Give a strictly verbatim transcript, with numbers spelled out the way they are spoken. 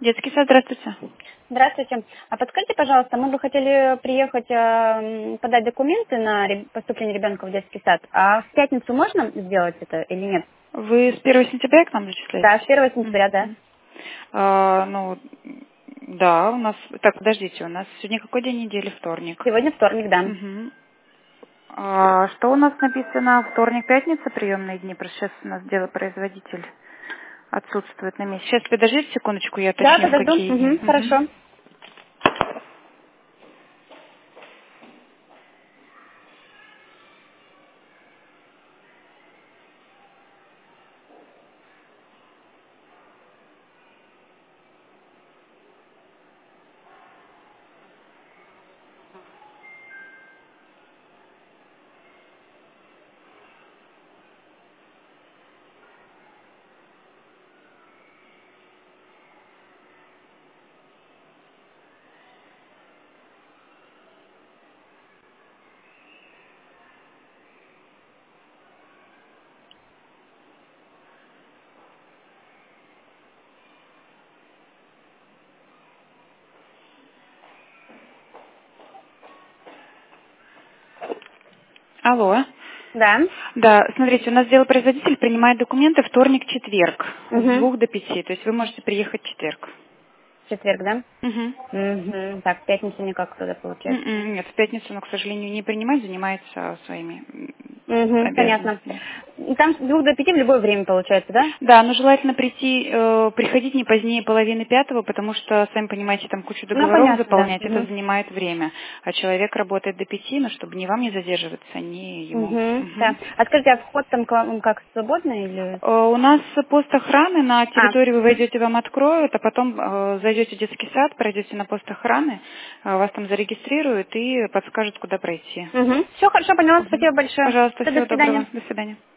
Детский сад, здравствуйте. Здравствуйте. А подскажите, пожалуйста, мы бы хотели приехать э, подать документы на ре- поступление ребенка в детский сад. А в пятницу можно сделать это или нет? Вы с первого сентября к нам Да, с зачисляетесь? первого сентября, да. Мгм. А, ну, да, у нас... Так, подождите, у нас сегодня какой день недели? Вторник. Сегодня вторник, да. Мгм. А, что у нас написано? Вторник, пятница, приемные дни. Просто сейчас у нас делопроизводитель отсутствует на месте. Сейчас, подождите секундочку, я Да, уточню, в подожду. какие дни. Мгм, Мгм. хорошо. Алло. Да. Да, смотрите, у нас делопроизводитель принимает документы вторник-четверг с Угу. двух до пяти, то есть вы можете приехать в четверг. Четверг, да? Мгм. Угу. Так, в пятницу никак туда получается. М-м, Нет, в пятницу он, к сожалению, не принимает, занимается своими м, Угу, понятно. обязанностями. И там с двух до пяти в любое время получается, да? Да, но желательно прийти, э, приходить не позднее половины пятого, потому что, сами понимаете, там кучу Ну, договоров понятно, да. заполнять, это Угу. занимает время. А человек работает до пяти, но чтобы ни вам не задерживаться, ни ему. Угу, да. Мгм. А скажите, а вход там к вам как, свободный или... Э, У нас пост охраны, на А, территорию вы войдете, вам откроют, а потом э, зайдете в детский сад, пройдете на пост охраны, э, вас там зарегистрируют и подскажут, куда пройти. угу. Все хорошо, поняла. Мгм. Спасибо большое. Пожалуйста, Всё, до всего свидания. доброго. До свидания.